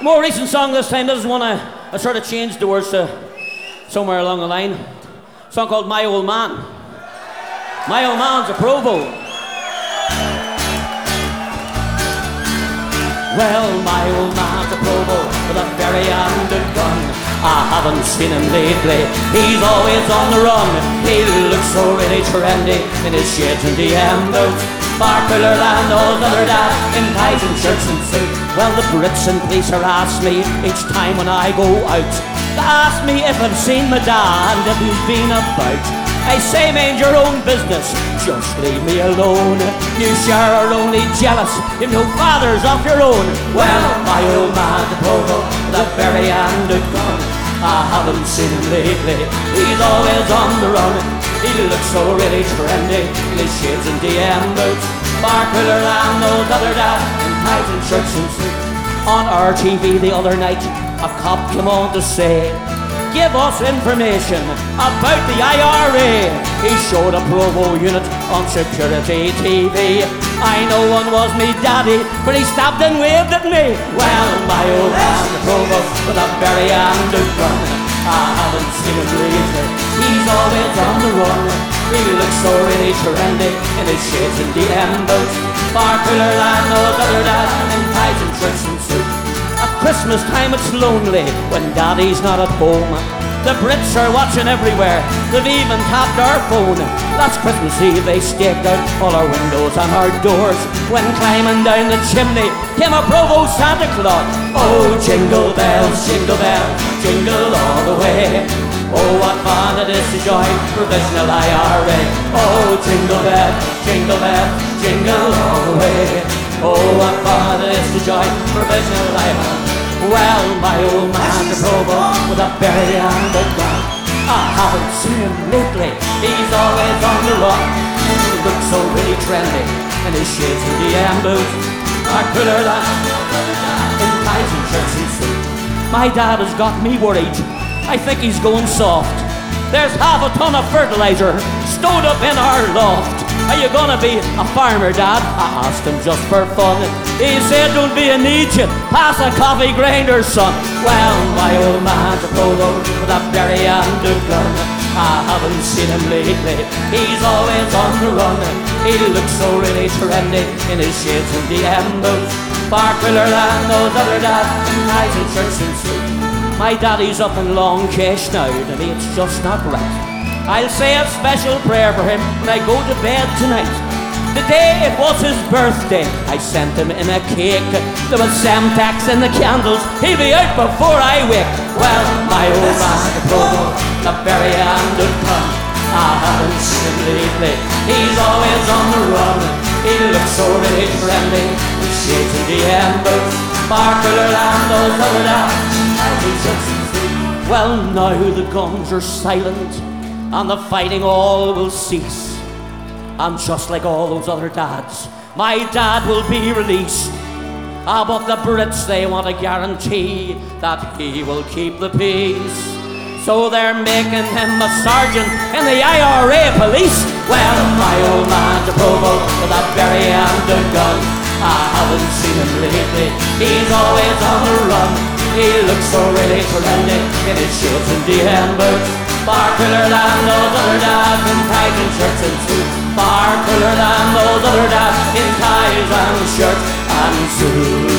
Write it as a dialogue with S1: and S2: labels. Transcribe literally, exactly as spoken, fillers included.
S1: More recent song this time. This is one I, I sort of changed the words to somewhere along the line. A song called My Old Man. My old man's a Provo. Well, my old man's a Provo with a very handed gun. I haven't seen him lately, he's always on the run. He looks so really trendy in his shades and D M boots, far cooler than those other dads in ties and shirts and suits. Well, the Brits and police are asking me each time when I go out. They ask me if I've seen my dad and if he's been about. I say, mind your own business, just leave me alone. You sure are only jealous, you've no fathers of your own. Well, my old man's a Provo with a very handed gun. I haven't seen him lately, he's always on the run. He looks so really trendy in his shades and D M boots, far cooler than those other dads in ties and shirts and suits. On R T V the other night, a cop came on to say, give us information about the I R A. He showed a Provo unit on security T V. I know one was me daddy, but he stopped and waved at me. Well, my old man, the Provo, with a very handed gun. I haven't seen him lately, he's always on the run. He looks so really trendy in his shades and D M boots, far cooler than those other dads in ties and shirts and suits. At Christmas time it's lonely when daddy's not at home. The Brits are watching everywhere, they've even tapped our phone. Last Christmas Eve they staked out all our windows and our doors, when climbing down the chimney came a Provo Santa Claus. Oh, jingle bells, jingle bells, jingle all the way. Oh, what fun it is to join provisional I R A. Oh, jingle bells, jingle bells, jingle all the way. Oh, what fun it is to join provisional I R A. Well, my old man's a Provo with a very handed gun. I haven't seen him lately, he's always on the run. He looks so really trendy in his shades and D M boots, are cooler than in ties and shirts and suits. My dad has got me worried, I think he's going soft. There's half a ton of fertilizer stowed up in our loft. Are you gonna be a farmer, Dad? I asked him just for fun. He said, don't be an idiot, pass a coffee grinder, son. Well, my old man's a Provo with a very handed gun. I haven't seen him lately, he's always on the run. He looks so really trendy in his shades and D M boots, far cooler than those other dads in ties and shirts and suits. My daddy's up in Long Kesh now, to me it's just not right. I'll say a special prayer for him when I go to bed tonight. The day it was his birthday, I sent him in a cake. There was Semtex in the candles, he'll be out before I wake. Well, my old man, the Provo, the very handed gun. I haven't seen him lately, he's always on the run. He looks so really trendy, with shades and D M boots, far cooler than those other dads. Well, now the guns are silent and the fighting all will cease, and just like all those other dads, my dad will be released. Ah, but the Brits, they want a guarantee that he will keep the peace, so they're making him a sergeant in the I R A police. Well, my old man's a Provo with a very handed gun. I haven't seen him lately, he's always on the run. He looks so really trendy in his shades and D M boots, far cooler than those other dads in ties and shirts and suits, far cooler than those other dads in ties and shirts and suits.